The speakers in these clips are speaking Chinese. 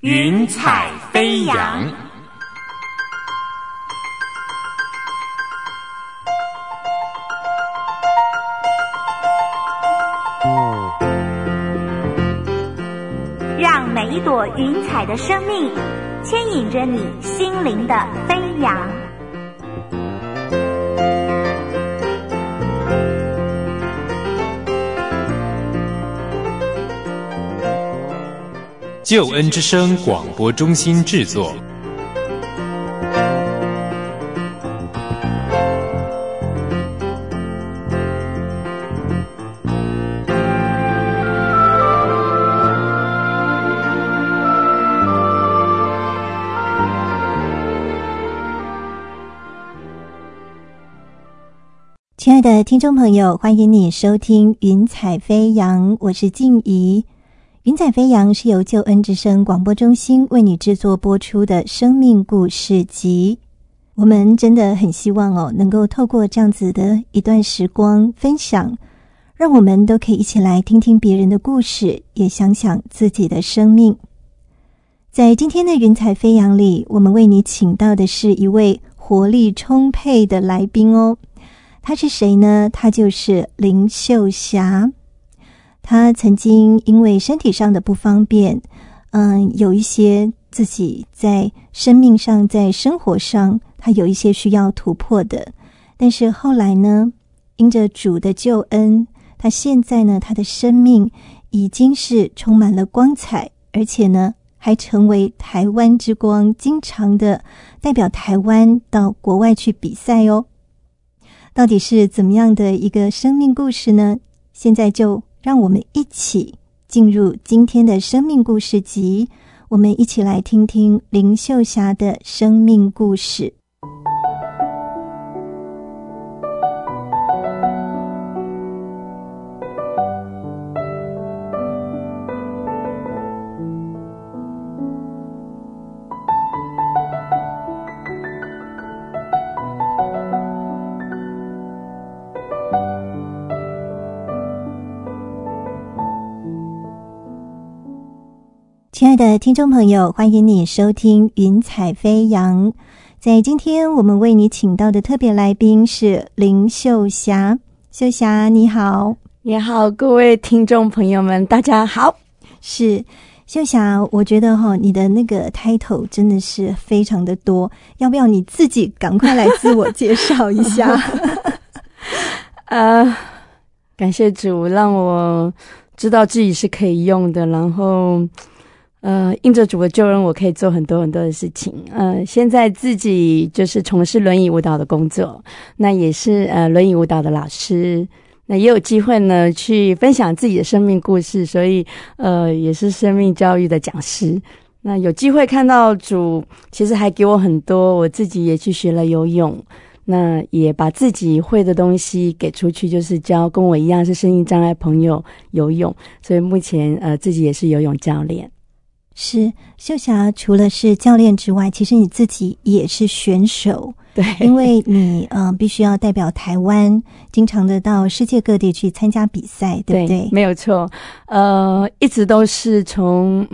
云彩飞扬。 让每一朵云彩的生命牵引着你心灵的飞扬。 救恩之声广播中心制作。 亲爱的听众朋友，欢迎你收听云彩飞扬，我是静怡。云彩飞扬是由救恩之声广播中心为你制作播出的生命故事集。我们真的很希望能够透过这样子的一段时光分享，让我们都可以一起来听听别人的故事，也想想自己的生命。在今天的云彩飞扬里，我们为你请到的是一位活力充沛的来宾哦。他是谁呢？他就是林秀霞。他曾经因为身体上的不方便，有一些自己在生命上，在生活上，他有一些需要突破的。但是后来呢，因着主的救恩，他现在呢，他的生命已经是充满了光彩，而且呢，还成为台湾之光，经常的代表台湾到国外去比赛哦。到底是怎么样的一个生命故事呢？现在就让我们一起进入今天的生命故事集，我们一起来听听林秀霞的生命故事。亲爱的听众朋友，欢迎你收听云彩飞扬。在今天我们为你请到的特别来宾是林秀霞。秀霞你好。 你好，各位听众朋友们大家好。 是秀霞，我觉得你的那个 title 真的是非常的多，要不要你自己赶快来自我介绍一下？ 感谢主让我知道自己是可以用的，然后因着主的救恩，我可以做很多很多的事情。现在自己就是从事轮椅舞蹈的工作，那也是轮椅舞蹈的老师，那也有机会呢去分享自己的生命故事，所以也是生命教育的讲师。那有机会看到主其实还给我很多，我自己也去学了游泳，那也把自己会的东西给出去，就是教跟我一样是身心障碍朋友游泳，所以目前自己也是游泳教练。 是，秀霞除了是教练之外，其实你自己也是选手。 对， 因为你必须要代表台湾，经常的到世界各地去参加比赛，对不对？ 没有错。一直都是从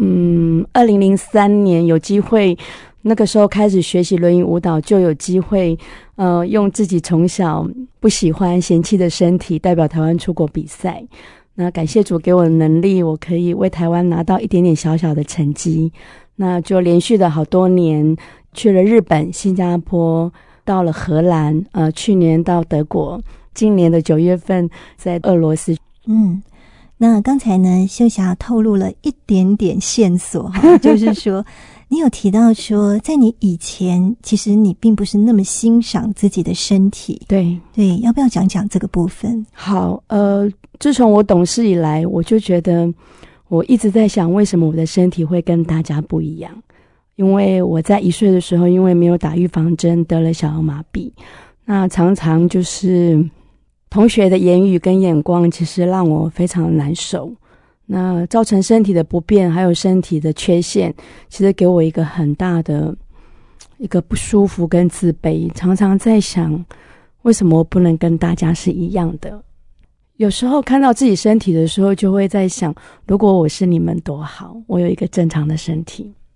2003年有机会，那个时候开始学习轮椅舞蹈，就有机会用自己从小不喜欢嫌弃的身体代表台湾出国比赛。那感谢主给我的能力，我可以为台湾拿到一点点小小的成绩。那就连续的好多年，去了日本、新加坡，到了荷兰，去年到德国，今年的9月份在俄罗斯。 那刚才呢，秀霞透露了一点点线索就是说你有提到说，在你以前其实你并不是那么欣赏自己的身体。 对， 要不要讲讲这个部分？ 好，自从我懂事以来，我就觉得我一直在想，为什么我的身体会跟大家不一样？因为我在1岁的时候，因为没有打预防针，得了小儿麻痹。那常常就是同学的言语跟眼光，其实让我非常难受。那造成身体的不便，还有身体的缺陷，其实给我一个很大的一个不舒服跟自卑。常常在想，为什么我不能跟大家是一样的？有时候看到自己身体的时候，就会在想，如果我是你们多好，我有一个正常的身体。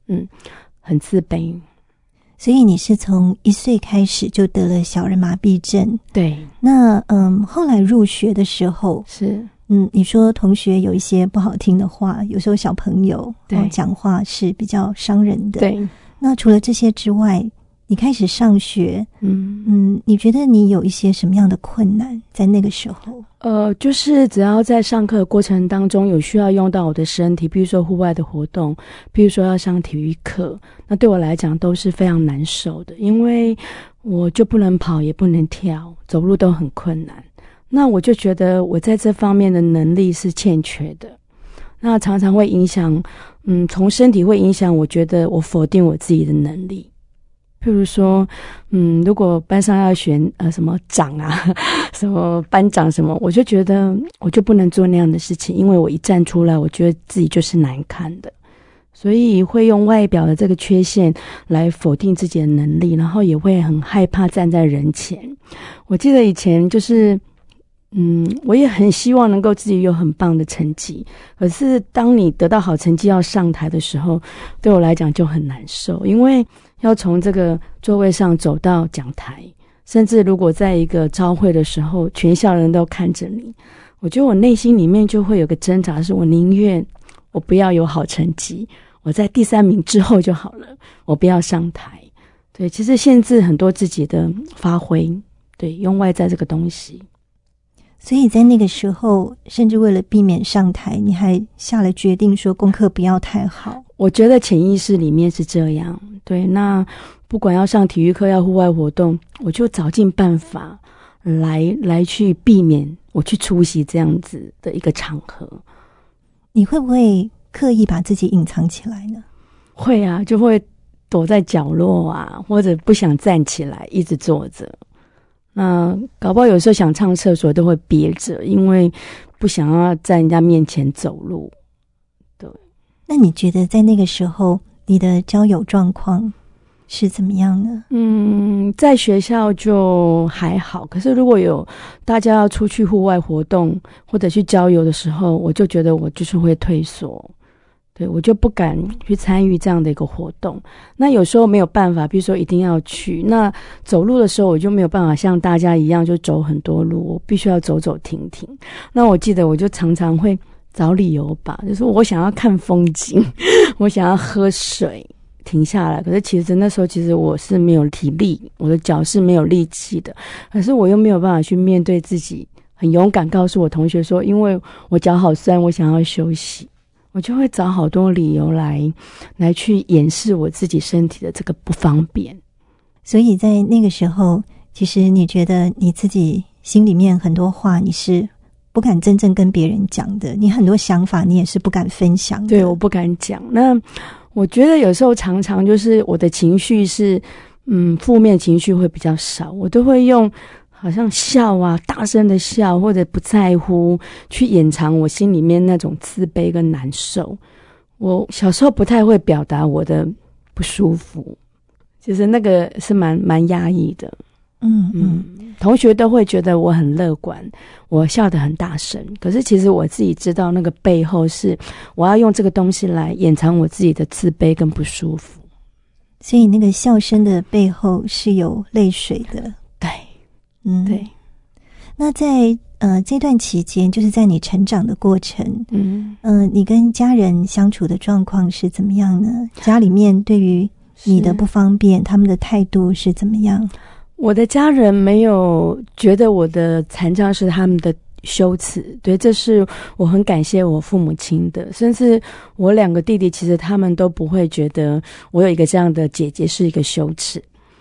很自卑。 所以你是从1岁开始就得了小儿麻痹症。 对。 那后来入学的时候是你说同学有一些不好听的话，有时候小朋友讲话是比较伤人的。 对。 那除了这些之外，你开始上学，你觉得你有一些什么样的困难在那个时候？ 就是只要在上课的过程当中有需要用到我的身体，比如说户外的活动，比如说要上体育课，那对我来讲都是非常难受的，因为我就不能跑也不能跳，走路都很困难。那我就觉得我在这方面的能力是欠缺的，那常常会影响从身体会影响我觉得我否定我自己的能力。譬如说如果班上要选什么长啊什么班长什么，我就觉得我就不能做那样的事情，因为我一站出来我觉得自己就是难看的，所以会用外表的这个缺陷来否定自己的能力，然后也会很害怕站在人前。我记得以前就是我也很希望能够自己有很棒的成绩，可是当你得到好成绩要上台的时候，对我来讲就很难受，因为要从这个座位上走到讲台，甚至如果在一个朝会的时候全校人都看着你，我觉得我内心里面就会有个挣扎，是我宁愿我不要有好成绩，我在第3名之后就好了，我不要上台。对，其实限制很多自己的发挥，对，用外在这个东西。 所以在那个时候，甚至为了避免上台，你还下了决定说功课不要太好。 我觉得潜意识里面是这样。对，那不管要上体育课要户外活动，我就找尽办法来去避免我去出席这样子的一个场合。 你会不会刻意把自己隐藏起来呢？ 会啊，就会躲在角落啊，或者不想站起来一直坐着。那搞不好有时候想上厕所都会憋着，因为不想要在人家面前走路。对。 那你觉得在那个时候你的交友状况是怎么样呢？ 在学校就还好，可是如果有大家要出去户外活动或者去郊游的时候，我就觉得我就是会退缩。对，我就不敢去参与这样的一个活动。那有时候没有办法，比如说一定要去，那走路的时候我就没有办法像大家一样就走很多路，我必须要走走停停。那我记得我就常常会找理由吧，就是我想要看风景我想要喝水停下来，可是其实那时候其实我是没有体力，我的脚是没有力气的，可是我又没有办法去面对自己，很勇敢告诉我同学说因为我脚好酸我想要休息，我就会找好多理由来去掩饰我自己身体的这个不方便。 所以在那个时候，其实你觉得你自己心里面很多话你是不敢真正跟别人讲的，你很多想法你也是不敢分享的。 对，我不敢讲。那我觉得有时候常常就是我的情绪是负面情绪会比较少，我都会用好像笑啊，大声的笑，或者不在乎，去掩藏我心里面那种自卑跟难受。我小时候不太会表达我的不舒服，其实那个是蛮压抑的。同学都会觉得我很乐观，我笑得很大声，可是其实我自己知道那个背后是我要用这个东西来掩藏我自己的自卑跟不舒服。 所以那个笑声的背后是有泪水的。 对。对。 那在这段期间，就是在你成长的过程，你跟家人相处的状况是怎么样呢？家里面对于你的不方便，他们的态度是怎么样？ 我的家人没有觉得我的残障是他们的羞耻，对，这是我很感谢我父母亲的，甚至我2个弟弟其实他们都不会觉得我有一个这样的姐姐是一个羞耻。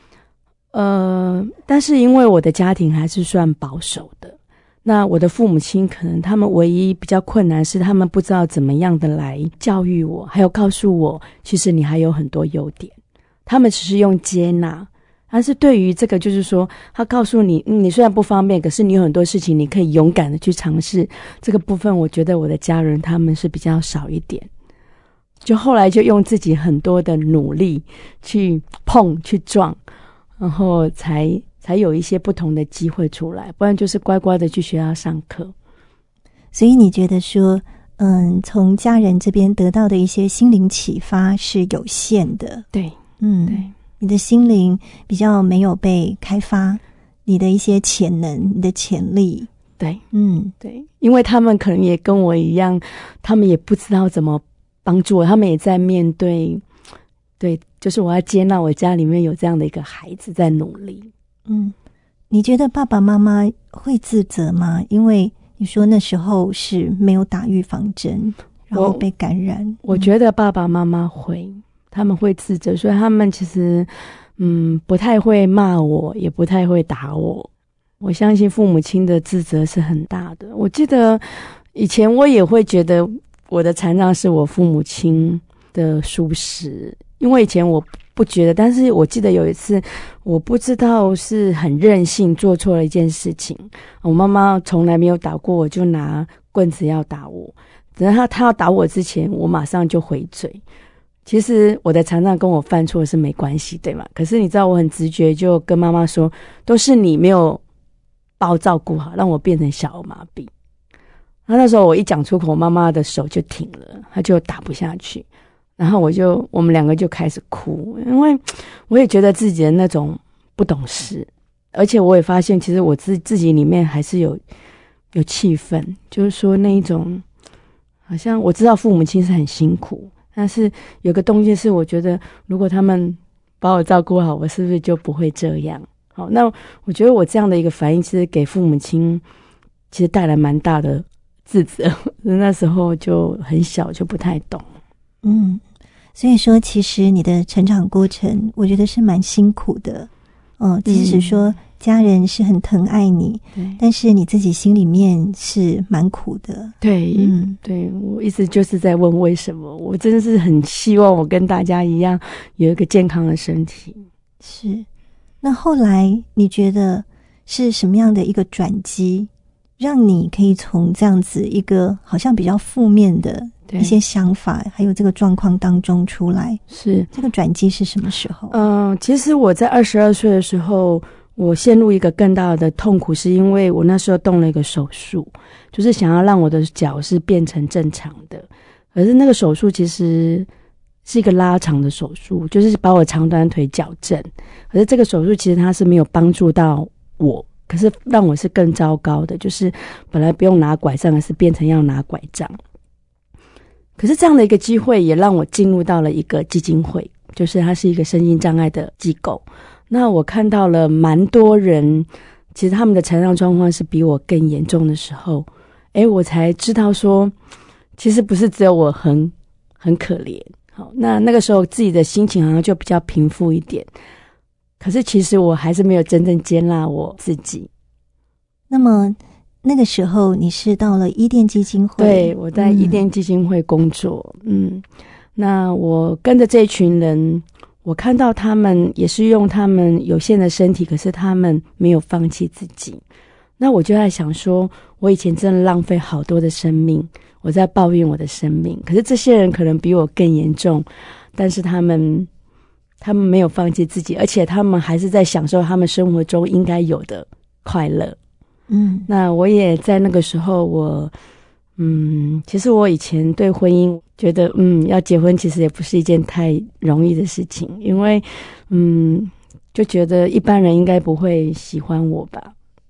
但是因为我的家庭还是算保守的，那我的父母亲可能他们唯一比较困难是他们不知道怎么样的来教育我，还有告诉我其实你还有很多优点，他们只是用接纳。但是对于这个就是说他告诉你你虽然不方便，可是你有很多事情你可以勇敢的去尝试，这个部分我觉得我的家人他们是比较少一点，就后来就用自己很多的努力去碰去撞，然后才有一些不同的机会出来，不然就是乖乖的去学校上课。 所以你觉得说从家人这边得到的一些心灵启发是有限的。 对，对， 你的心灵比较没有被开发，你的一些潜能，你的潜力。 对，对，因为他们可能也跟我一样，他们也不知道怎么帮助我，他们也在面对，对，就是我要接纳我家里面有这样的一个孩子在努力。 你觉得爸爸妈妈会自责吗？因为你说那时候是没有打预防针，然后被感染。 我觉得爸爸妈妈会，他们会自责，所以他们其实不太会骂我，也不太会打我。我相信父母亲的自责是很大的。我记得以前我也会觉得我的残障是我父母亲的疏失，因为以前我不觉得，但是我记得有一次我不知道是很任性做错了一件事情，我妈妈从来没有打过我，就拿棍子要打我，等到她要打我之前，我马上就回嘴。其实我的残障跟我犯错是没关系，对吗？可是你知道我很直觉就跟妈妈说，都是你没有把我照顾好，让我变成小儿麻痹。然后那时候我一讲出口，妈妈的手就停了，她就打不下去。然后我们两个就开始哭，因为我也觉得自己的那种不懂事，而且我也发现其实我自己里面还是有气愤，就是说那一种好像我知道父母亲是很辛苦，但是有个东西是我觉得如果他们把我照顾好，我是不是就不会这样。好，那我觉得我这样的一个反应其实给父母亲其实带来蛮大的自责，那时候就很小，就不太懂。 所以说其实你的成长过程我觉得是蛮辛苦的。即使说家人是很疼爱你，但是你自己心里面是蛮苦的。 对，对，我一直就是在问为什么，我真的是很希望我跟大家一样有一个健康的身体。 是，那后来你觉得是什么样的一个转机，让你可以从这样子一个好像比较负面的一些想法还有这个状况当中出来？是，这个转机是什么时候？ 其实我在22岁的时候，我陷入一个更大的痛苦，是因为我那时候动了一个手术，就是想要让我的脚是变成正常的。可是那个手术其实是一个拉长的手术，就是把我长短腿矫正。可是这个手术其实它是没有帮助到我，可是让我是更糟糕的，就是本来不用拿拐杖，而是变成要拿拐杖。可是这样的一个机会也让我进入到了一个基金会，就是它是一个身心障碍的机构。那我看到了蛮多人，其实他们的残障状况是比我更严重的时候，我才知道说，其实不是只有我很可怜。好，那个时候自己的心情好像就比较平复一点。可是其实我还是没有真正接纳我自己。 那么那个时候你是到了伊甸基金会？ 对，我在伊甸基金会工作。那我跟着这一群人，我看到他们也是用他们有限的身体，可是他们没有放弃自己。那我就在想说，我以前真的浪费好多的生命，我在抱怨我的生命，可是这些人可能比我更严重，但是他们没有放弃自己，而且他们还是在享受他们生活中应该有的快乐。那我也在那个时候，其实我以前对婚姻觉得，要结婚其实也不是一件太容易的事情，因为，就觉得一般人应该不会喜欢我吧。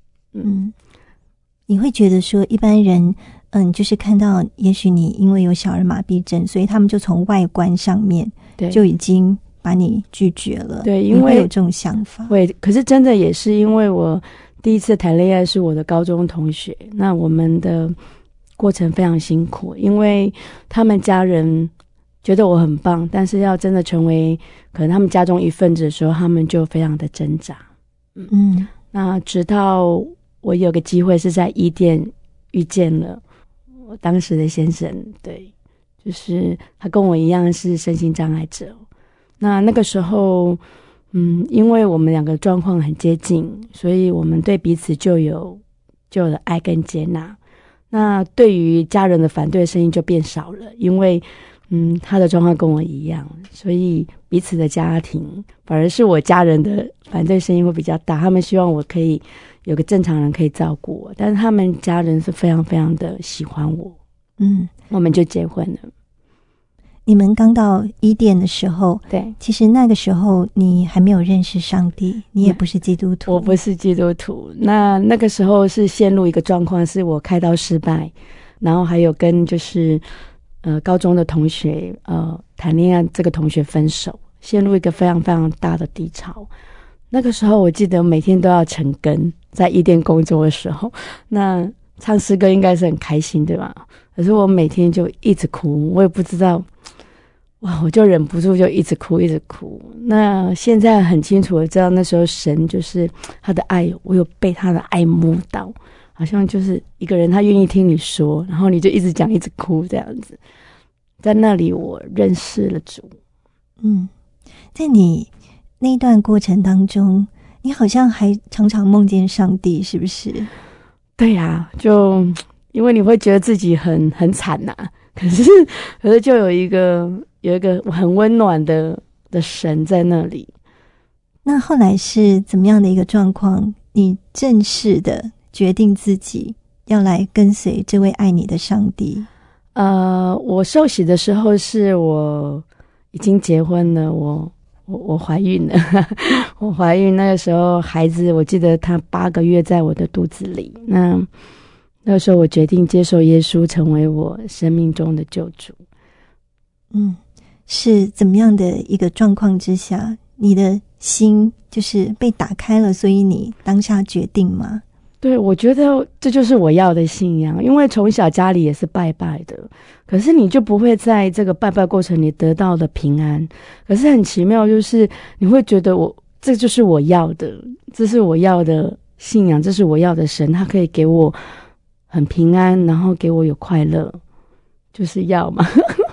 你会觉得说一般人，就是看到，也许你因为有小儿麻痹症，所以他们就从外观上面就已经把你拒绝了。对，因为你会有这种想法。 会，可是真的也是因为我第一次谈恋爱是我的高中同学，那我们的过程非常辛苦，因为他们家人觉得我很棒，但是要真的成为可能他们家中一份子的时候，他们就非常的挣扎。那直到我有个机会是在伊甸遇见了我当时的先生，对，就是他跟我一样是身心障碍者。那个时候因为我们两个状况很接近，所以我们对彼此就有了爱跟接纳。那对于家人的反对声音就变少了，因为他的状况跟我一样，所以彼此的家庭反而是我家人的反对声音会比较大，他们希望我可以有个正常人可以照顾我，但是他们家人是非常非常的喜欢我。 我们就结婚了。 你们刚到伊甸的时候， 对， 其实那个时候你还没有认识上帝，你也不是基督徒。 我不是基督徒。那个时候是陷入一个状况，是我开刀失败，然后还有跟就是高中的同学谈恋爱，这个同学分手，陷入一个非常非常大的低潮。那个时候我记得每天都要晨更，在伊甸工作的时候，那唱诗歌应该是很开心对吧？可是我每天就一直哭，我也不知道，哇，我就忍不住就一直哭一直哭。那现在很清楚的知道，那时候神就是他的爱，我有被他的爱摸到，好像就是一个人他愿意听你说，然后你就一直讲一直哭这样子。在那里我认识了主。 在你那段过程当中，你好像还常常梦见上帝，是不是？ 对呀，就因为你会觉得自己很惨呐，可是就有一个很温暖的神在那里。 那后来是怎么样的一个状况？你正式的决定自己要来跟随这位爱你的上帝？ 我受洗的时候是我已经结婚了，我怀孕了我怀孕那个时候孩子我记得他8个月在我的肚子里，那个时候我决定接受耶稣成为我生命中的救主。 是怎么样的一个状况之下，你的心就是被打开了，所以你当下决定吗？ 对，我觉得这就是我要的信仰，因为从小家里也是拜拜的，可是你就不会在这个拜拜过程里得到的平安。可是很奇妙，就是你会觉得这就是我要的，这是我要的信仰，这是我要的神，他可以给我很平安，然后给我有快乐，就是要嘛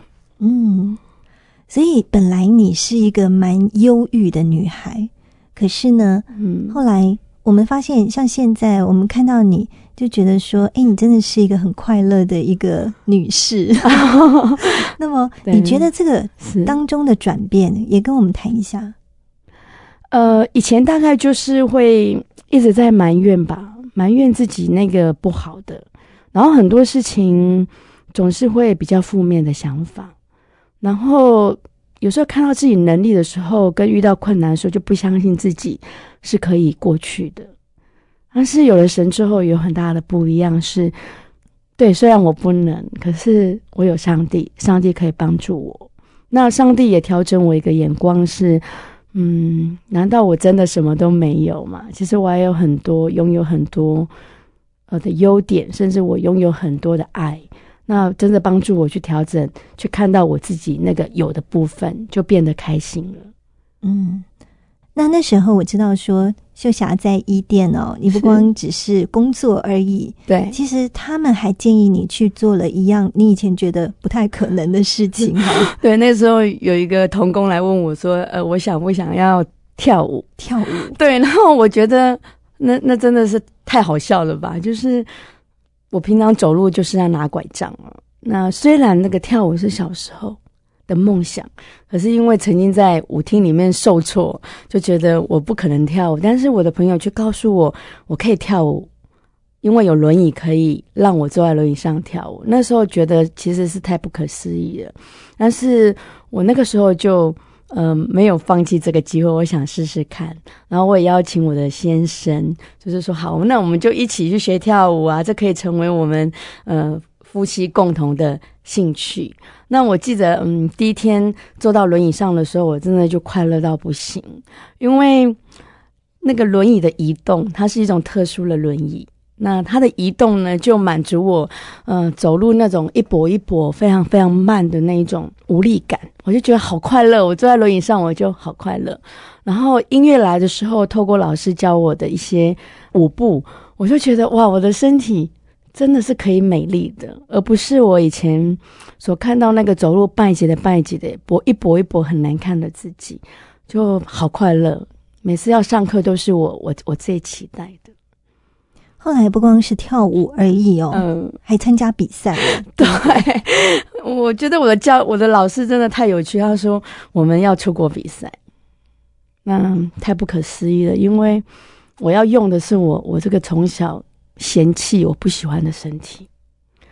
所以本来你是一个蛮忧郁的女孩，可是呢后来我们发现，像现在我们看到你就觉得说，你真的是一个很快乐的一个女士那么你觉得这个当中的转变也跟我们谈一下。 以前大概就是会一直在埋怨吧，埋怨自己那个不好的，然后很多事情总是会比较负面的想法，然后有时候看到自己能力的时候，跟遇到困难的时候就不相信自己是可以过去的。但是有了神之后有很大的不一样，是对，虽然我不能，可是我有上帝，上帝可以帮助我。那上帝也调整我一个眼光是难道我真的什么都没有吗？其实我还有拥有很多的优点，甚至我拥有很多的爱。那真的帮助我去调整，去看到我自己那个有的部分，就变得开心了。 那时候我知道说秀霞在伊甸你不光只是工作而已， 对， 其实他们还建议你去做了一样你以前觉得不太可能的事情对，那时候有一个同工来问我说我想不想要跳舞。对，然后我觉得那真的是太好笑了吧，就是我平常走路就是要拿拐杖那虽然那个跳舞是小时候的梦想，可是因为曾经在舞厅里面受挫，就觉得我不可能跳舞。但是我的朋友却告诉我，我可以跳舞，因为有轮椅可以让我坐在轮椅上跳舞。那时候觉得其实是太不可思议了，但是我那个时候就没有放弃这个机会，我想试试看。然后我也邀请我的先生，就是说好，那我们就一起去学跳舞啊，这可以成为我们夫妻共同的兴趣。那我记得第一天坐到轮椅上的时候，我真的就快乐到不行，因为那个轮椅的移动，它是一种特殊的轮椅，那它的移动呢就满足我走路那种一跛一跛非常非常慢的那一种无力感，我就觉得好快乐，我坐在轮椅上我就好快乐。然后音乐来的时候，透过老师教我的一些舞步，我就觉得哇，我的身体真的是可以美丽的，而不是我以前所看到那个走路拜节的一跛一跛很难看的自己，就好快乐。每次要上课都是我最期待的。 后来不光是跳舞而已还参加比赛。 对，我觉得我的老师真的太有趣，他说我们要出国比赛，那太不可思议了，因为我要用的是我这个从小嫌弃我不喜欢的身体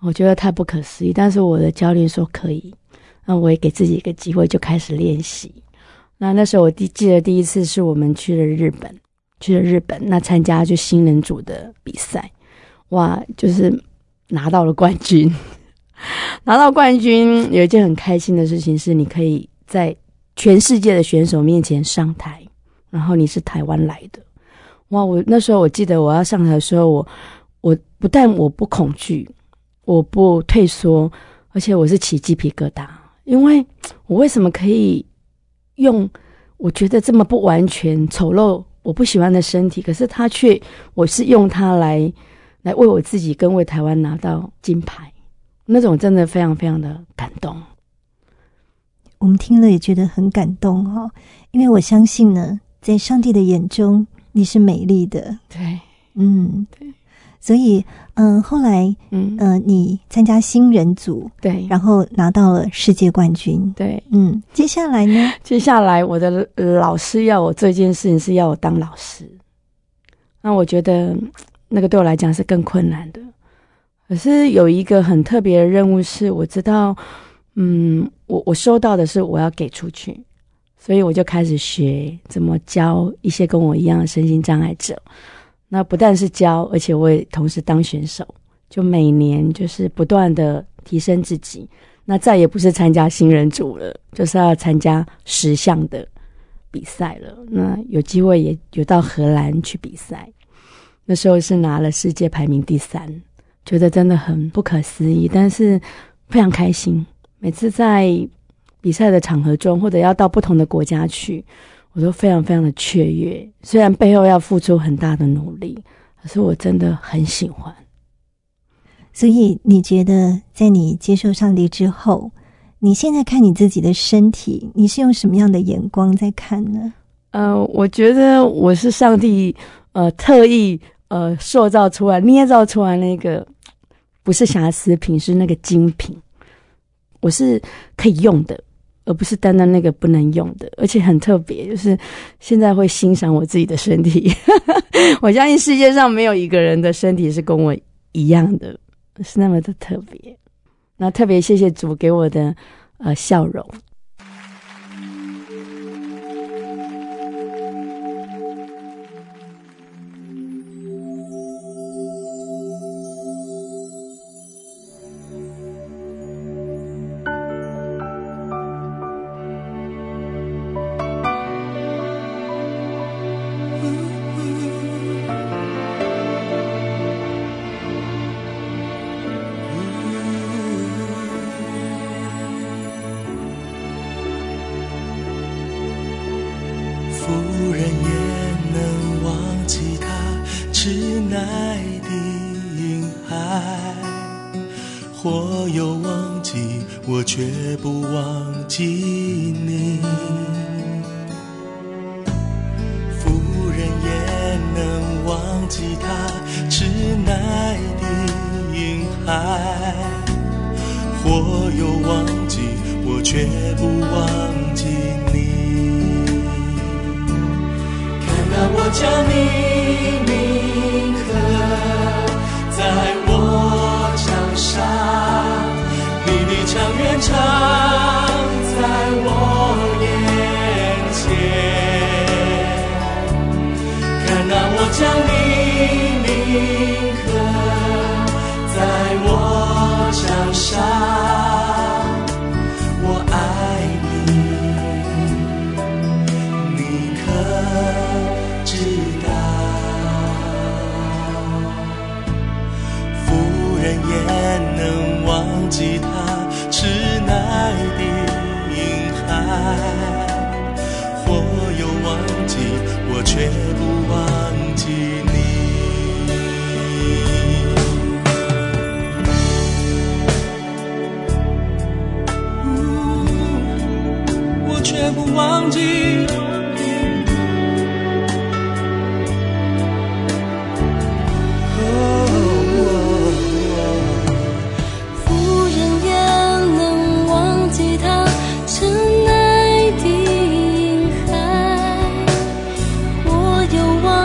我觉得太不可思议，但是我的教练说可以，那我也给自己一个机会，就开始练习。那时候我记得第一次是我们去了日本，那参加就新人组的比赛，哇，就是拿到了冠军。拿到冠军有一件很开心的事情是，你可以在全世界的选手面前上台，然后你是台湾来的。哇，我那时候我记得我要上台的时候，我不但我不恐惧，我不退缩，而且我是起鸡皮疙瘩，因为我为什么可以用我觉得这么不完全丑陋我不喜欢的身体，可是我是用它来为我自己跟为台湾拿到金牌，那种真的非常非常的感动。 我们听了也觉得很感动哦，因为我相信呢，在上帝的眼中你是美丽的。 对，对。 所以后来你参加新人组， 对， 然后拿到了世界冠军。 对， 接下来呢？ 接下来我的老师要我做一件事情，是要我当老师。那我觉得那个对我来讲是更困难的。可是有一个很特别的任务是，我知道我收到的是我要给出去，所以我就开始学怎么教一些跟我一样的身心障碍者。那不但是教，而且我也同时当选手，就每年就是不断的提升自己。那再也不是参加新人组了，就是要参加10项的比赛了。那有机会也有到荷兰去比赛，那时候是拿了世界排名第3，觉得真的很不可思议，但是非常开心。每次在比赛的场合中，或者要到不同的国家去，我都非常非常的雀跃，虽然背后要付出很大的努力，可是我真的很喜欢。 所以你觉得在你接受上帝之后，你现在看你自己的身体，你是用什么样的眼光在看呢？ 我觉得我是上帝特意塑造出来捏造出来那个不是瑕疵品，是那个精品，我是可以用的，而不是单单那个不能用的。而且很特别，就是现在会欣赏我自己的身体我相信世界上没有一个人的身体是跟我一样的，是那么的特别。那特别谢谢主给我的笑容。 或有忘记我，却不忘记你。夫人也能忘记他痴奈的婴孩，或有忘记我，却不忘记你。看到我将你铭刻在我墙上，你的长远长在我眼前，看到我将你铭刻在我墙上，我爱你，你可知道？夫人也能忘记他痴奈的婴孩，或有忘记我，却不忘记你。我却不忘记。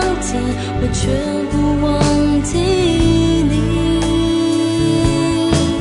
却不忘记你，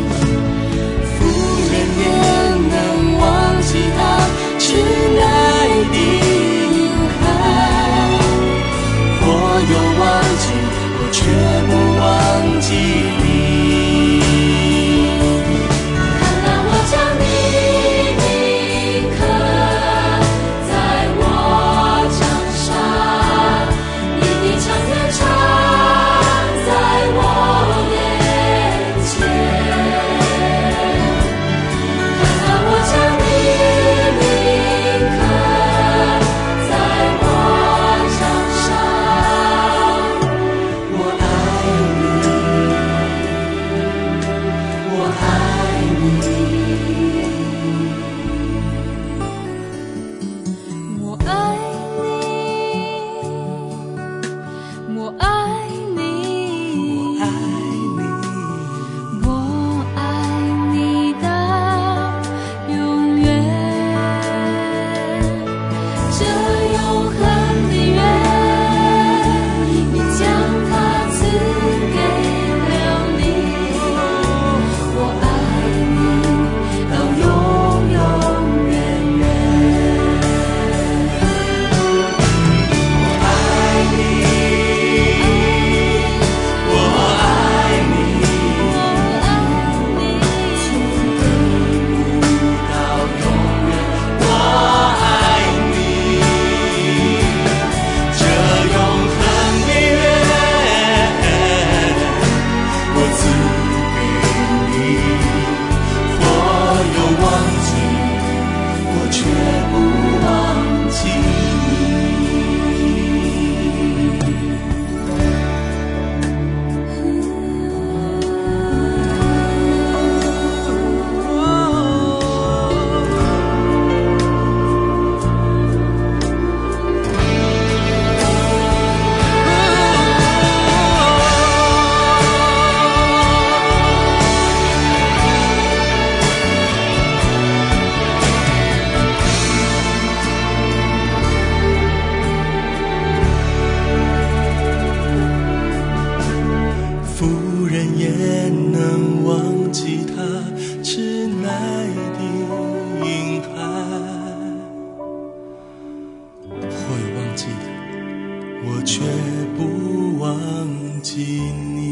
记，我却不忘记你。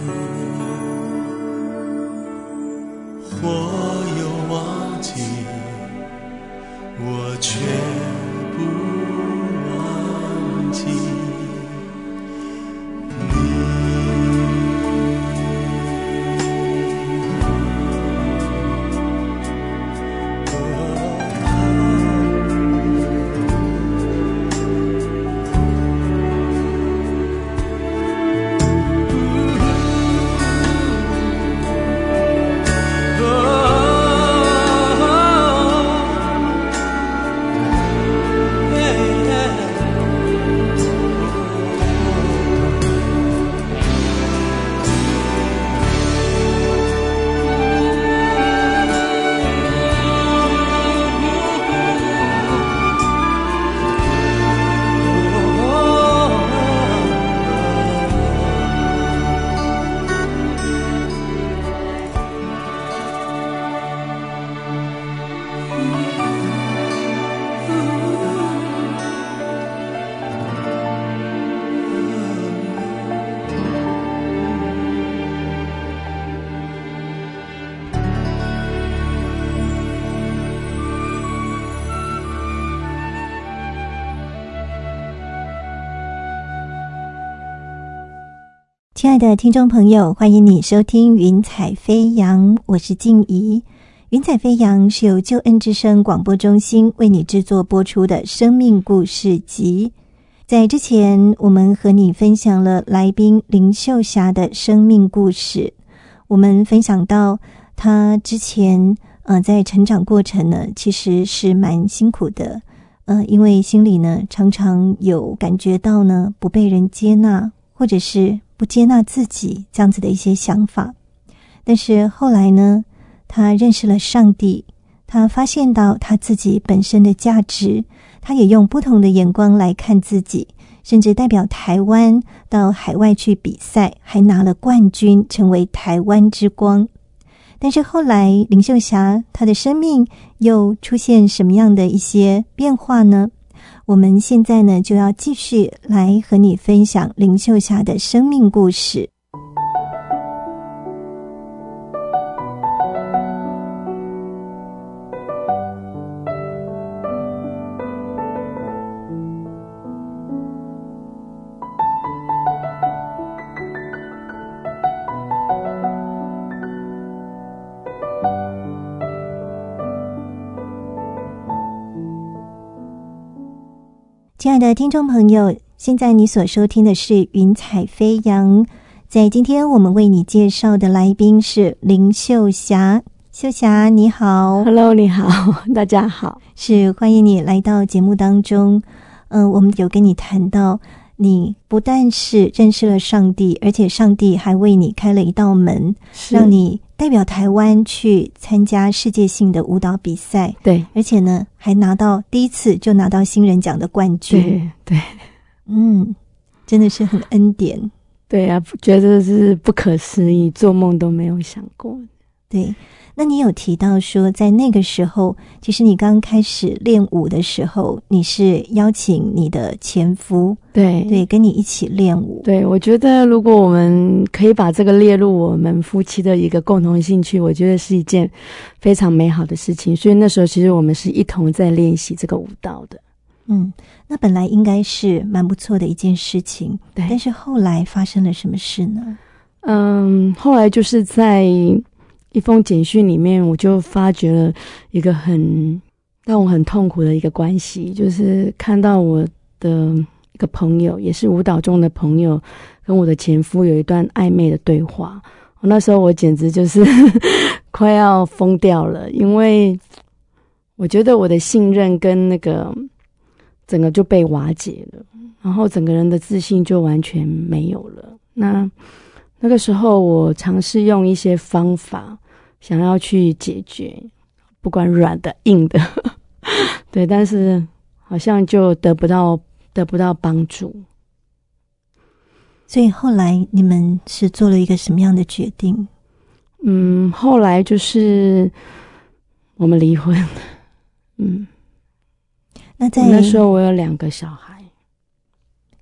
或又忘记，我却不忘记亲爱的听众朋友，欢迎你收听云彩飞扬，我是静怡。云彩飞扬是由救恩之声广播中心为你制作播出的生命故事集。在之前，我们和你分享了来宾林秀霞的生命故事。我们分享到她之前在成长过程呢，其实是蛮辛苦的。因为心里呢常常有感觉到呢不被人接纳，或者是不接纳自己这样子的一些想法。但是后来呢，他认识了上帝，他发现到他自己本身的价值，他也用不同的眼光来看自己，甚至代表台湾到海外去比赛，还拿了冠军，成为台湾之光。但是后来林秀霞她的生命又出现什么样的一些变化呢？我们现在呢就要继续来和你分享林秀霞的生命故事。亲爱的听众朋友，现在你所收听的是云彩飞扬。在今天我们为你介绍的来宾是林秀霞。秀霞你好。 Hello， 你好，大家好。 是，欢迎你来到节目当中。我们有跟你谈到，你不但是认识了上帝，而且上帝还为你开了一道门，让你代表台湾去参加世界性的舞蹈比赛。 对， 而且呢还第一次就拿到新人奖的冠军。 对， 真的是很恩典。 对啊，觉得是不可思议，做梦都没有想过。 对，那你有提到说在那个时候，其实你刚开始练舞的时候，你是邀请你的前夫对跟你一起练舞。 对，我觉得如果我们可以把这个列入我们夫妻的一个共同兴趣，我觉得是一件非常美好的事情。所以那时候其实我们是一同在练习这个舞蹈的。 那本来应该是蛮不错的一件事情。 对， 但是后来发生了什么事呢？ 后来就是在一封简讯里面，我就发觉了一个让我很痛苦的一个关系，就是看到我的一个朋友，也是舞蹈中的朋友，跟我的前夫有一段暧昧的对话。那时候我简直就是快要疯掉了，因为我觉得我的信任跟那个整个就被瓦解了，然后整个人的自信就完全没有了。那个时候我尝试用一些方法想要去解决，不管软的硬的对，但是好像就得不到帮助。 所以后来你们是做了一个什么样的决定？ 后来就是我们离婚。那时候我有2个小孩。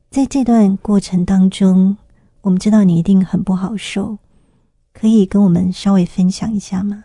在这段过程当中，我们知道你一定很不好受，可以跟我们稍微分享一下吗？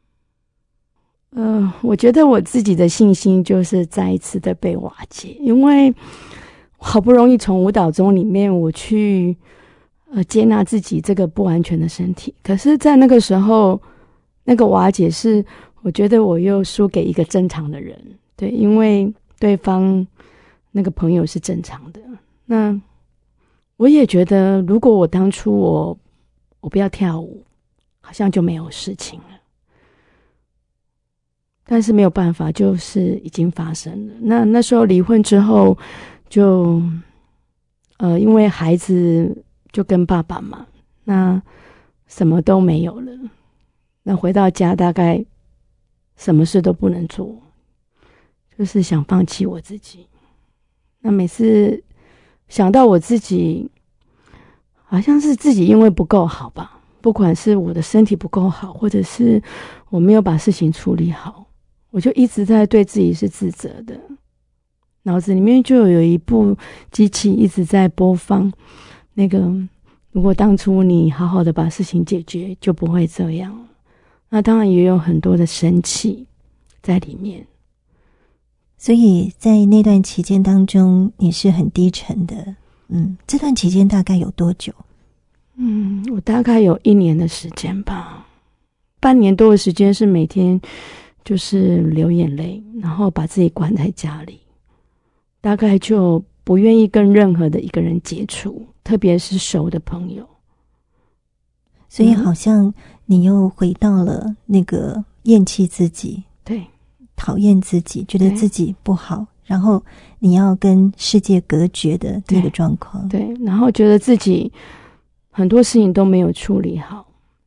我觉得我自己的信心就是再一次的被瓦解，因为好不容易从舞蹈中里面我去接纳自己这个不完全的身体，可是在那个时候那个瓦解是我觉得我又输给一个正常的人，对，因为对方那个朋友是正常的。那我也觉得如果我当初我不要跳舞，好像就没有事情了，但是没有办法，就是已经发生了。那时候离婚之后就因为孩子就跟爸爸嘛，那什么都没有了，那回到家大概什么事都不能做，就是想放弃我自己。那每次想到我自己好像是自己因为不够好吧，不管是我的身体不够好，或者是我没有把事情处理好，我就一直在对自己是自责的，脑子里面就有一部机器一直在播放那个如果当初你好好的把事情解决就不会这样。那当然也有很多的生气在里面。 所以在那段期间当中你是很低沉的。这段期间大概有多久？ 我大概有1年的时间吧，半年多的时间是每天就是流眼泪，然后把自己关在家里，大概就不愿意跟任何的一个人接触，特别是熟的朋友。 所以好像你又回到了那个厌弃自己， 对， 讨厌自己，觉得自己不好，然后你要跟世界隔绝的那个状况。 对，然后觉得自己很多事情都没有处理好。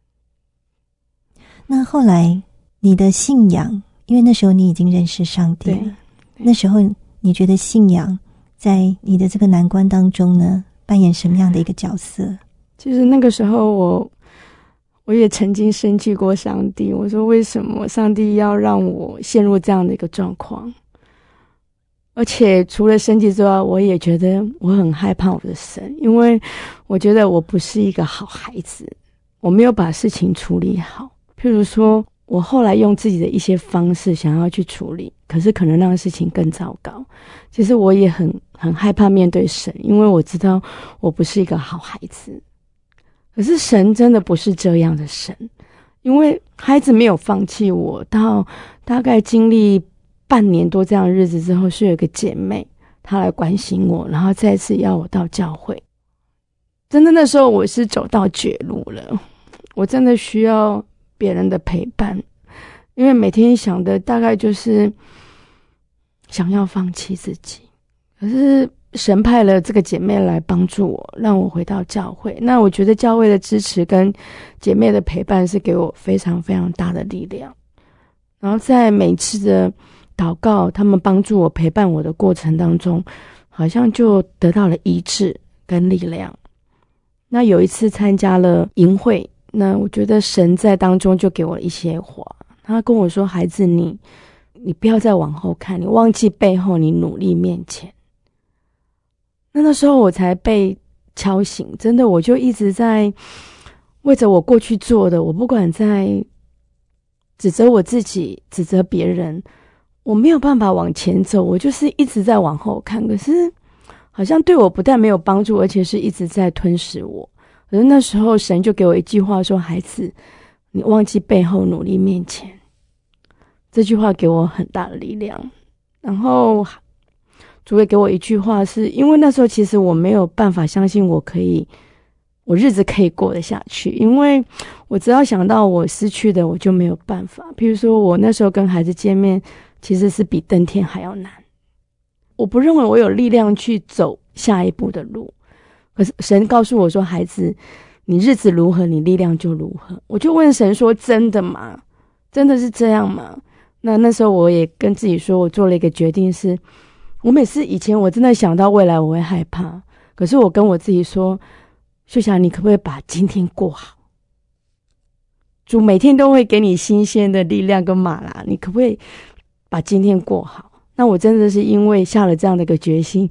那后来你的信仰，因为那时候你已经认识上帝了，那时候你觉得信仰在你的这个难关当中呢，扮演什么样的一个角色？ 其实那个时候我也曾经生气过上帝，我说为什么上帝要让我陷入这样的一个状况？而且除了生气之外，我也觉得我很害怕我的神，因为我觉得我不是一个好孩子，我没有把事情处理好。譬如说我后来用自己的一些方式想要去处理，可是可能让事情更糟糕。其实我也很害怕面对神，因为我知道我不是一个好孩子。可是神真的不是这样的神，因为孩子没有放弃我，到大概经历半年多这样的日子之后，是有一个姐妹她来关心我，然后再次要我到教会。真的那时候我是走到绝路了，我真的需要别人的陪伴，因为每天想的大概就是想要放弃自己。可是神派了这个姐妹来帮助我，让我回到教会。那我觉得教会的支持跟姐妹的陪伴是给我非常非常大的力量。然后在每次的祷告，他们帮助我陪伴我的过程当中，好像就得到了医治跟力量。那有一次参加了营会，那我觉得神在当中就给我一些话，他跟我说，孩子，你不要再往后看，你忘记背后，你努力面前。那时候我才被敲醒，真的我就一直在为着我过去做的，我不管在指责我自己，指责别人，我没有办法往前走，我就是一直在往后看，可是好像对我不但没有帮助，而且是一直在吞噬我。可是那时候神就给我一句话说，孩子，你忘记背后，努力面前。这句话给我很大的力量。然后主也给我一句话，是因为那时候其实我没有办法相信我日子可以过得下去，因为我只要想到我失去的，我就没有办法。譬如说我那时候跟孩子见面，其实是比登天还要难，我不认为我有力量去走下一步的路。可是神告诉我说，孩子，你日子如何，你力量就如何。我就问神说，真的吗？真的是这样吗？那时候我也跟自己说，我做了一个决定，是我每次以前我真的想到未来我会害怕，可是我跟我自己说，秀霞，你可不可以把今天过好？主每天都会给你新鲜的力量跟马拉，你可不可以把今天过好？那我真的是因为下了这样的一个决心，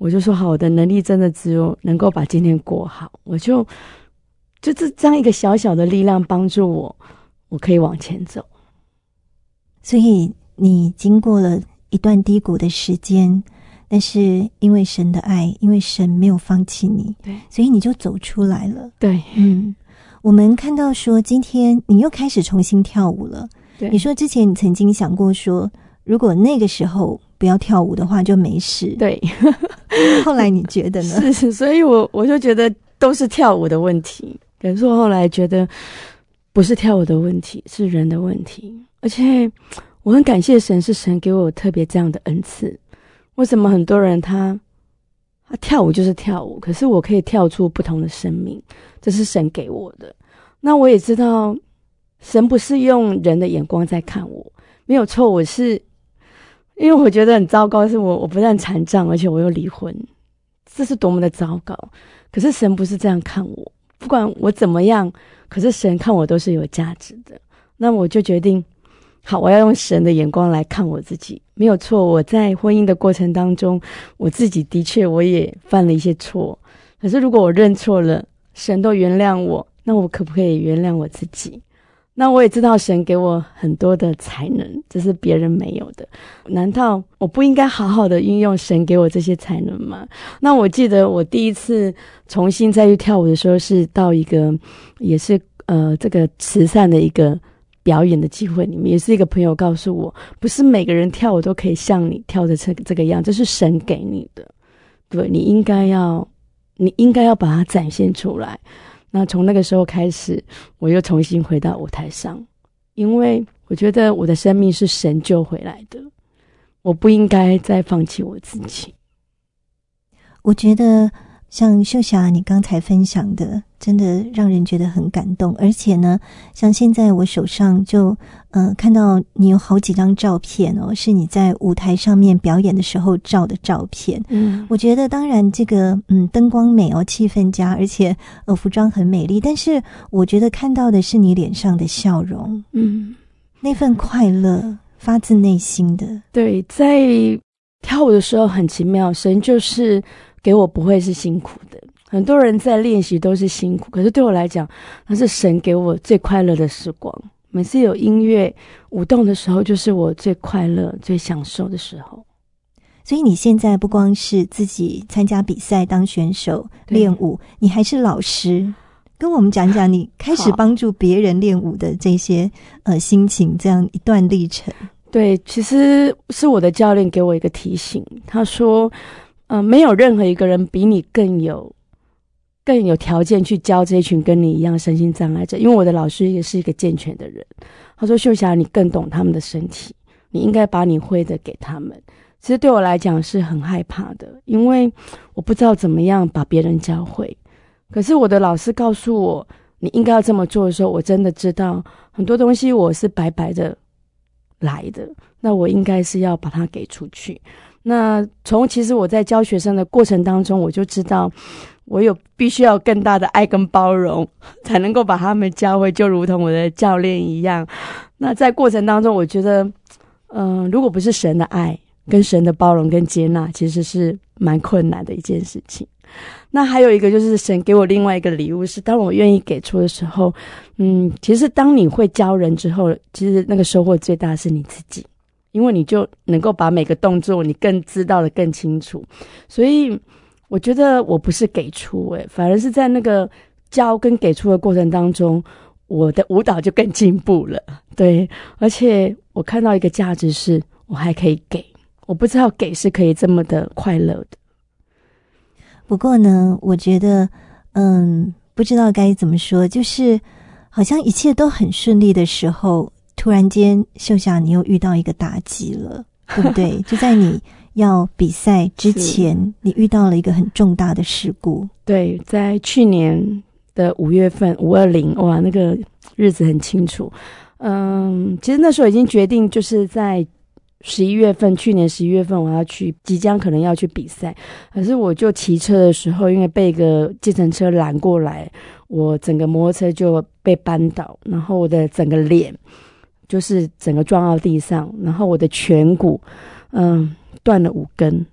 我就说好，我的能力真的只有能够把今天过好，我就这样一个小小的力量帮助我可以往前走。 所以你经过了一段低谷的时间，但是因为神的爱，因为神没有放弃你， 对， 所以你就走出来了。 对， 我们看到说今天你又开始重新跳舞了。 对， 你说之前你曾经想过说，如果那个时候不要跳舞的话就没事。 对， 后来你觉得呢？ 是，所以我就觉得都是跳舞的问题。可是我后来觉得不是跳舞的问题，是人的问题。而且我很感谢神，是神给我特别这样的恩赐。为什么很多人他跳舞就是跳舞，可是我可以跳出不同的生命，这是神给我的。那我也知道神不是用人的眼光在看我，没有错，我是因为我觉得很糟糕，是我不但残障，而且我又离婚，这是多么的糟糕。可是神不是这样看我，不管我怎么样，可是神看我都是有价值的。那我就决定好，我要用神的眼光来看我自己。没有错，我在婚姻的过程当中，我自己的确我也犯了一些错，可是如果我认错了，神都原谅我，那我可不可以原谅我自己？那我也知道神给我很多的才能，这是别人没有的，难道我不应该好好的运用神给我这些才能吗？那我记得我第一次重新再去跳舞的时候，是到一个也是这个慈善的一个表演的机会里面，也是一个朋友告诉我，不是每个人跳舞都可以像你跳的这个样，这是神给你的，对，你应该要把它展现出来。那从那个时候开始，我又重新回到舞台上，因为我觉得我的生命是神救回来的，我不应该再放弃我自己。 我觉得像秀霞你刚才分享的，真的让人觉得很感动。而且呢，像现在我手上就看到你有好几张照片哦，是你在舞台上面表演的时候照的照片。我觉得当然这个灯光美哦，气氛佳，而且服装很美丽，但是我觉得看到的是你脸上的笑容，那份快乐发自内心的。 对，在跳舞的时候很奇妙，神就是给我不会是辛苦的。很多人在练习都是辛苦，可是对我来讲，那是神给我最快乐的时光。每次有音乐舞动的时候，就是我最快乐最享受的时候。 所以你现在不光是自己参加比赛当选手练舞，你还是老师，跟我们讲讲你开始帮助别人练舞的这些心情，这样一段历程。 对，其实是我的教练给我一个提醒，他说没有任何一个人比你更有条件去教这一群跟你一样身心障碍者，因为我的老师也是一个健全的人。他说秀霞，你更懂他们的身体，你应该把你会的给他们。其实对我来讲是很害怕的，因为我不知道怎么样把别人教会。可是我的老师告诉我你应该要这么做的时候，我真的知道很多东西我是白白的来的，那我应该是要把它给出去。那其实我在教学生的过程当中，我就知道我必须要更大的爱跟包容，才能够把他们教会，就如同我的教练一样。那在过程当中，我觉得如果不是神的爱跟神的包容跟接纳，其实是蛮困难的一件事情。那还有一个就是神给我另外一个礼物，是当我愿意给出的时候，其实当你会教人之后，其实那个收获最大是你自己，因为你就能够把每个动作你更知道的更清楚。所以我觉得我不是给出反而是在那个教跟给出的过程当中，我的舞蹈就更进步了。对，而且我看到一个价值是我还可以给，我不知道给是可以这么的快乐的。 不过呢，我觉得不知道该怎么说，就是好像一切都很顺利的时候，突然间秀霞你又遇到一个打击了，对不对？就在你要比赛之前，你遇到了一个很重大的事故。对， 在去年的5月份520，哇，那个日子很清楚。其实那时候已经决定，就是在11月份，去年11月份我要去，即将可能要去比赛。可是我就骑车的时候，因为被一个计程车拦过来，我整个摩托车就被扳倒，然后我的整个脸就是整个撞到地上，然后我的颧骨断了5根，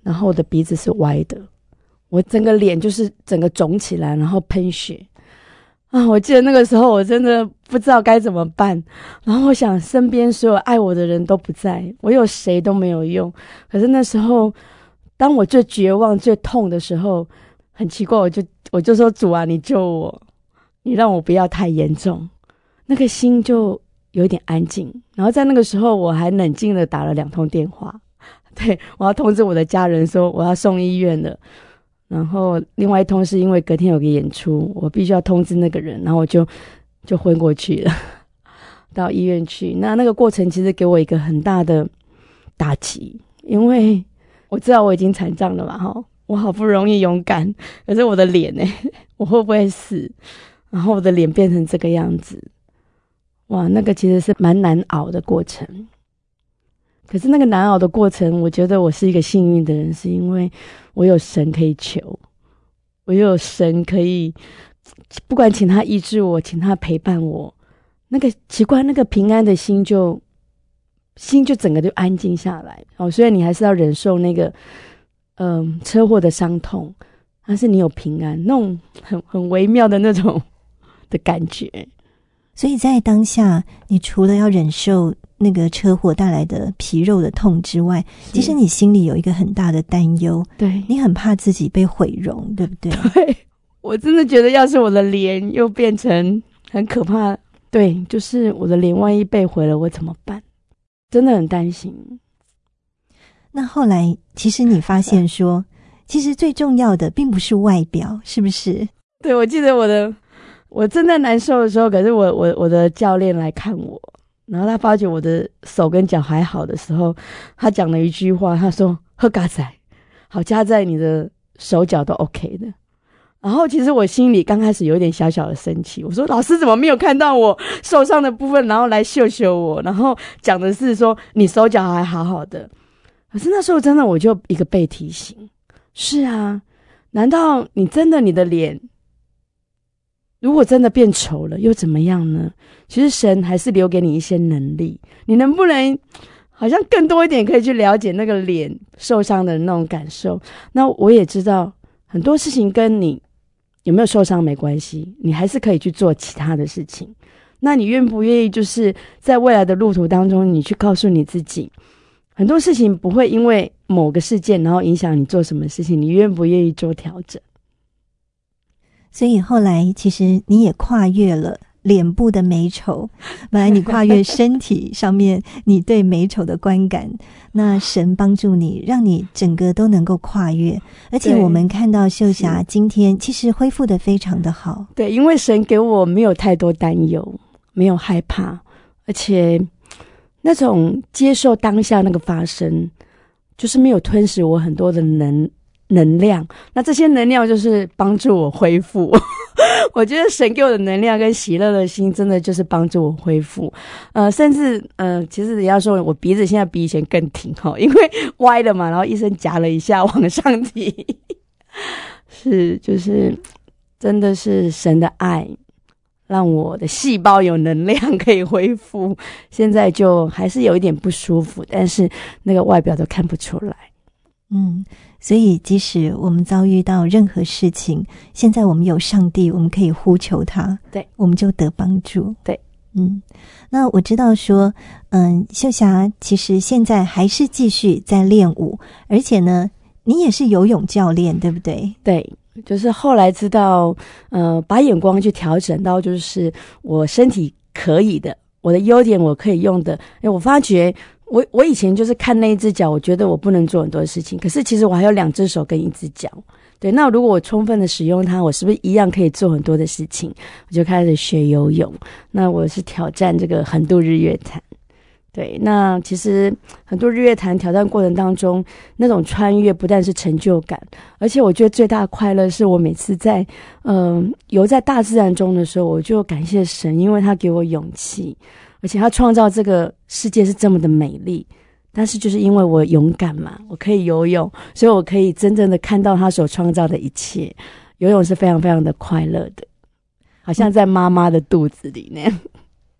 然后我的鼻子是歪的，我整个脸就是整个肿起来，然后喷血啊！我记得那个时候我真的不知道该怎么办，然后我想身边所有爱我的人都不在，我有谁都没有用。可是那时候当我最绝望最痛的时候，很奇怪，我就说主啊，你救我，你让我不要太严重，那个心就有一点安静。然后在那个时候我还冷静的打了2通电话，对，我要通知我的家人说我要送医院了，然后另外一通是因为隔天有个演出，我必须要通知那个人，然后我就昏过去了，到医院去。那个过程其实给我一个很大的打击，因为我知道我已经残障了嘛，我好不容易勇敢，可是我的脸我会不会死？然后我的脸变成这个样子，哇，那个其实是蛮难熬的过程。可是那个难熬的过程，我觉得我是一个幸运的人，是因为我有神可以求，我有神可以，不管请他医治我，请他陪伴我，那个奇怪，那个平安的心就整个就安静下来。虽然你还是要忍受那个车祸的伤痛，但是你有平安，那种很微妙的那种的感觉。 所以在当下，你除了要忍受那个车祸带来的皮肉的痛之外，其实你心里有一个很大的担忧， 对， 你很怕自己被毁容，对不对？ 对，我真的觉得要是我的脸又变成很可怕，对，就是我的脸万一被毁了，我怎么办？真的很担心。 那后来其实你发现说，其实最重要的并不是外表，是不是？ 对，我记得我正在难受的时候，可是我的教练来看我，然后他发觉我的手跟脚还好的时候，他讲了一句话，他说：“喝嘎仔，好加在你的手脚都 OK 的。”然后其实我心里刚开始有一点小小的生气，我说：“老师怎么没有看到我受伤的部分，然后来秀秀我？”然后讲的是说你手脚还好好的。可是那时候真的我就一个被提醒，是啊，难道你的脸如果真的变丑了又怎么样呢？其实神还是留给你一些能力，你能不能好像更多一点可以去了解那个脸受伤的那种感受？那我也知道很多事情跟你有没有受伤没关系，你还是可以去做其他的事情。那你愿不愿意就是在未来的路途当中，你去告诉你自己，很多事情不会因为某个事件然后影响你做什么事情，你愿不愿意做调整？ 所以后来其实你也跨越了脸部的美丑，本来你跨越身体上面你对美丑的观感，那神帮助你，让你整个都能够跨越。而且我们看到秀霞今天其实恢复得非常的好。 对，因为神给我没有太多担忧，没有害怕，而且那种接受当下那个发生，就是没有吞噬我很多的能量，那这些能量就是帮助我恢复。我觉得神给我的能量跟喜乐的心真的就是帮助我恢复。甚至其实人家说我鼻子现在比以前更挺，因为歪了嘛，然后医生夹了一下往上提。是，就是真的是神的爱让我的细胞有能量可以恢复，现在就还是有一点不舒服，但是那个外表都看不出来。 所以即使我们遭遇到任何事情，现在我们有上帝，我们可以呼求他， 对， 我们就得帮助。 对， 那我知道说秀霞其实现在还是继续在练舞，而且呢你也是游泳教练，对不对？ 对，就是后来知道把眼光去调整到就是我身体可以的，我的优点我可以用的。我发觉我以前就是看那一只脚，我觉得我不能做很多事情，可是其实我还有2只手跟1只脚。对，那如果我充分的使用它，我是不是一样可以做很多的事情？我就开始学游泳。那我是挑战这个横渡日月潭。对，那其实很多日月潭挑战过程当中，那种穿越不但是成就感，而且我觉得最大的快乐是我每次在游在大自然中的时候，我就感谢神，因为他给我勇气，而且他创造这个世界是这么的美丽。但是就是因为我勇敢嘛，我可以游泳，所以我可以真正的看到他所创造的一切。游泳是非常非常的快乐的，好像在妈妈的肚子里那样。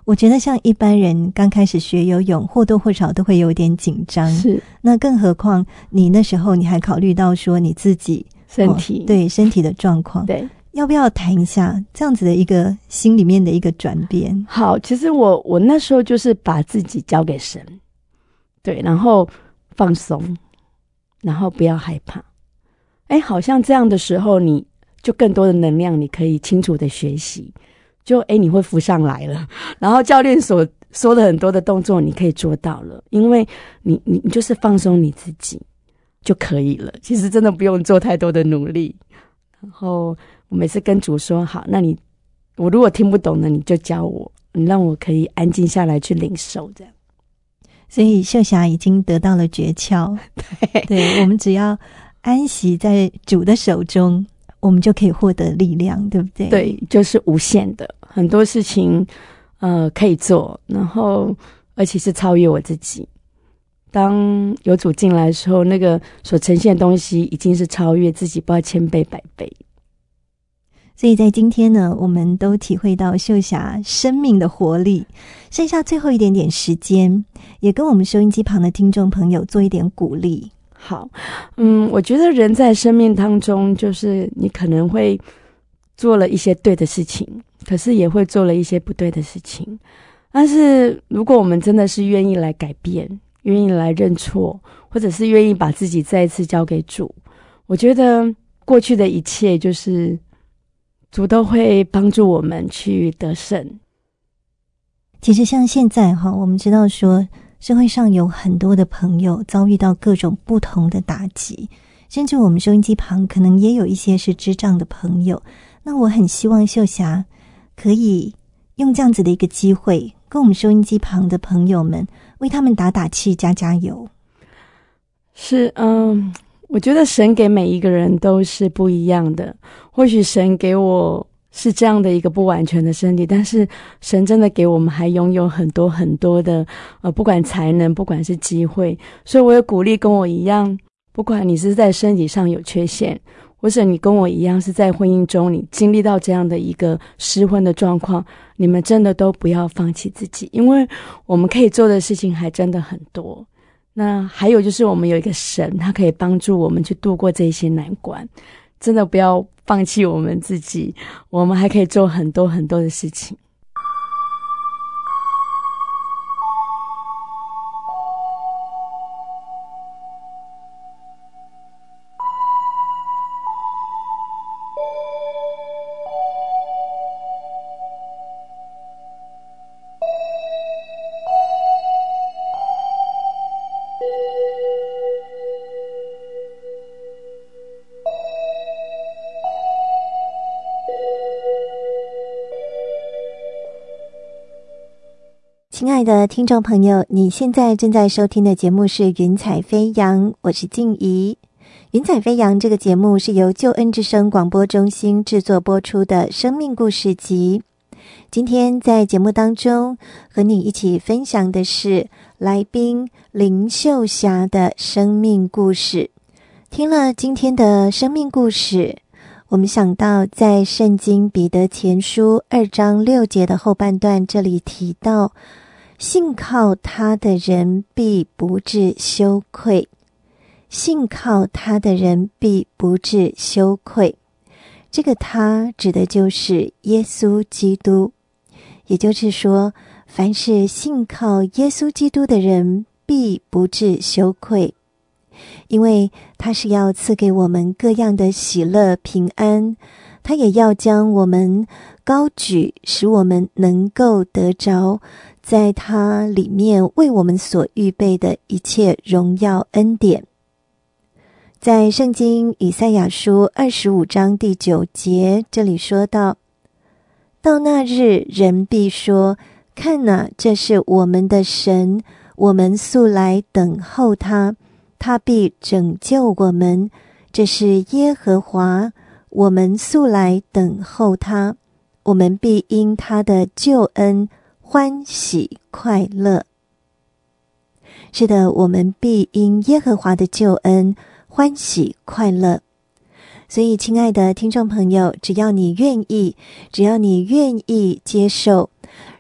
我觉得像一般人刚开始学游泳，或多或少都会有点紧张。 是， 那更何况你那时候你还考虑到说你自己身体， 对身体的状况， 对， 要不要谈一下这样子的一个心里面的一个转变？ 好，其实我那时候就是把自己交给神，对，然后放松，然后不要害怕。好像这样的时候，你就更多的能量，你可以清楚的学习。就你会浮上来了，然后教练所说的很多的动作你可以做到了，因为你就是放松你自己就可以了，其实真的不用做太多的努力。然后我每次跟主说，好，那我如果听不懂的你就教我，你让我可以安静下来去领受这样。 所以秀霞已经得到了诀窍，对，我们只要安息在主的手中，我们就可以获得力量，对不对？ 对，就是无限的，很多事情可以做，然后而且是超越我自己。当有主进来的时候，那个所呈现的东西已经是超越自己，不知道千倍百倍。 所以在今天呢，我们都体会到秀霞生命的活力。剩下最后一点点时间，也跟我们收音机旁的听众朋友做一点鼓励。 好，我觉得人在生命当中，就是你可能会做了一些对的事情，可是也会做了一些不对的事情。但是如果我们真的是愿意来改变，愿意来认错，或者是愿意把自己再一次交给主，我觉得过去的一切就是主都会帮助我们去得胜。 其实像现在我们知道说社会上有很多的朋友遭遇到各种不同的打击，甚至我们收音机旁可能也有一些是智障的朋友。那我很希望秀霞可以用这样子的一个机会，跟我们收音机旁的朋友们为他们打打气，加加油。 是，我觉得神给每一个人都是不一样的，或许神给我是这样的一个不完全的身体，但是神真的给我们还拥有很多很多的不管才能，不管是机会。所以我也鼓励跟我一样，不管你是在身体上有缺陷，或者你跟我一样是在婚姻中你经历到这样的一个失婚的状况，你们真的都不要放弃自己，因为我们可以做的事情还真的很多。那还有就是我们有一个神，他可以帮助我们去度过这些难关，真的不要放弃我们自己，我们还可以做很多很多的事情。 亲爱的听众朋友，你现在正在收听的节目是云彩飞扬，我是静怡。云彩飞扬这个节目是由救恩之声广播中心制作播出的生命故事集。今天在节目当中和你一起分享的是来宾林秀霞的生命故事。听了今天的生命故事，我们想到在圣经彼得前书2章6节的后半段，这里提到信靠他的人必不致羞愧，信靠他的人必不致羞愧。这个他指的就是耶稣基督，也就是说，凡是信靠耶稣基督的人必不致羞愧，因为他是要赐给我们各样的喜乐平安，他也要将我们高举，使我们能够得着在他里面为我们所预备的一切荣耀恩典。在圣经以赛亚书25章第9节，这里说到，到那日人必说，看哪，这是我们的神，我们素来等候他，他必拯救我们，这是耶和华，我们素来等候他，我们必因他的救恩欢喜快乐。是的，我们必因耶和华的救恩欢喜快乐。所以亲爱的听众朋友，只要你愿意接受，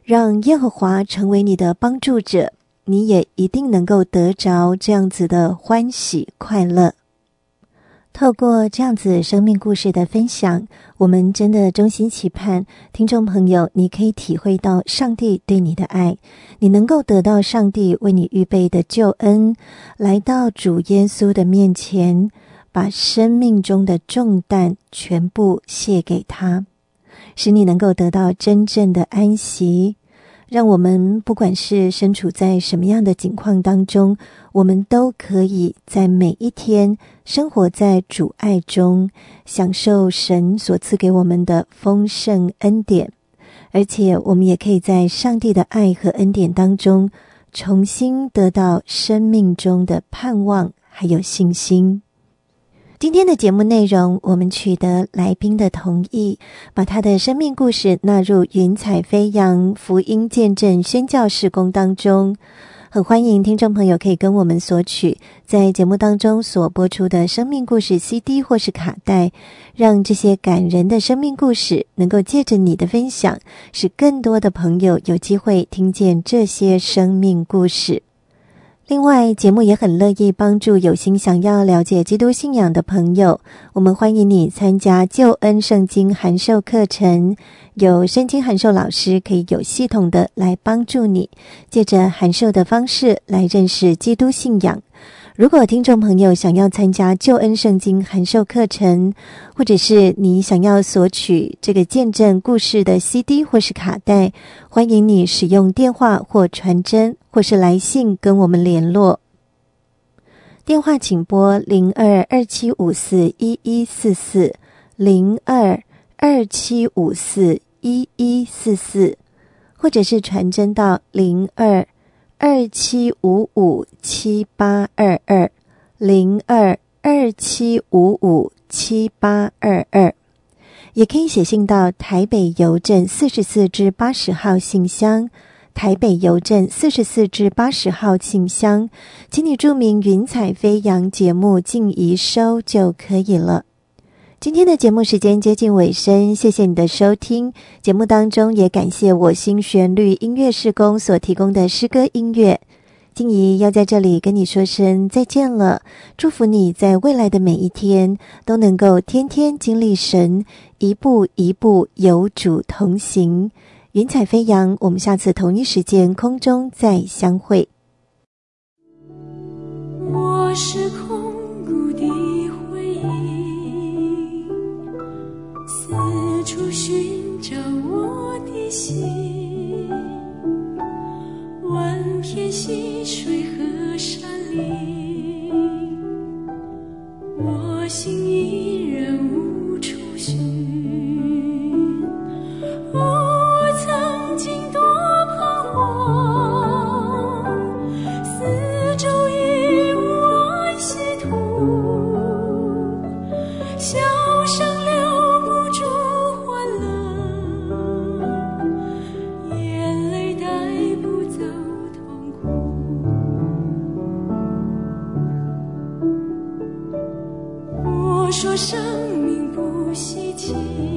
让耶和华成为你的帮助者，你也一定能够得着这样子的欢喜快乐。透过这样子生命故事的分享，我们真的衷心期盼听众朋友，你可以体会到上帝对你的爱，你能够得到上帝为你预备的救恩，来到主耶稣的面前，把生命中的重担全部卸给他，使你能够得到真正的安息。让我们不管是身处在什么样的境况当中，我们都可以在每一天生活在主爱中，享受神所赐给我们的丰盛恩典，而且我们也可以在上帝的爱和恩典当中重新得到生命中的盼望还有信心。今天的节目内容，我们取得来宾的同意，把他的生命故事纳入云彩飞扬福音见证宣教事工当中。很欢迎听众朋友可以跟我们索取在节目当中所播出的生命故事 CD 或是卡带，让这些感人的生命故事能够借着你的分享，使更多的朋友有机会听见这些生命故事。另外，节目也很乐意帮助有心想要了解基督信仰的朋友，我们欢迎你参加救恩圣经函授课程，有圣经函授老师可以有系统的来帮助你，借着函授的方式来认识基督信仰。如果听众朋友想要参加救恩圣经函授课程，或者是你想要索取这个见证故事的 CD 或是卡带，欢迎你使用电话或传真或是来信跟我们联络。电话请拨0227541144 0227541144，或者是传真到0227557822 0227557822，也可以写信到台北邮政44至80号信箱，台北邮政44至80号信箱，请你注明云彩飞扬节目静怡收就可以了。今天的节目时间接近尾声，谢谢你的收听。节目当中也感谢我心旋律音乐事工所提供的诗歌音乐。静怡要在这里跟你说声再见了，祝福你在未来的每一天都能够天天经历神，一步一步有主同行。云彩飞扬，我们下次同一时间空中再相会。 我是空谷的回忆，四处寻找我的心，万片溪水和山林，我心依然无处寻。我曾经多彷徨，四周已无安息土，笑声留不住欢乐，眼泪带不走痛苦。我说生命不稀奇，